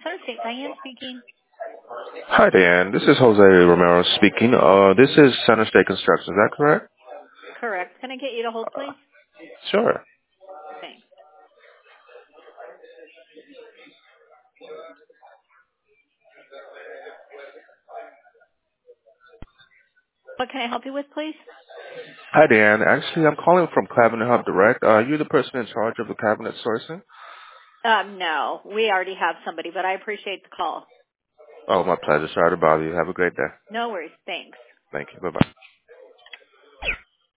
Center State, Diane speaking. Hi, Dan. This is Jose Romero speaking. This is Center State Construction. Is that correct? Correct. Can I get you to hold, please? Sure. Thanks. What can I help you with, please? Hi, Dan. Actually, I'm calling from Cabinet Hub Direct. Are you the person in charge of the cabinet sourcing? No, we already have somebody, but I appreciate the call. Oh, my pleasure. Sorry to bother you. Have a great day. No worries. Thanks. Thank you. Bye-bye.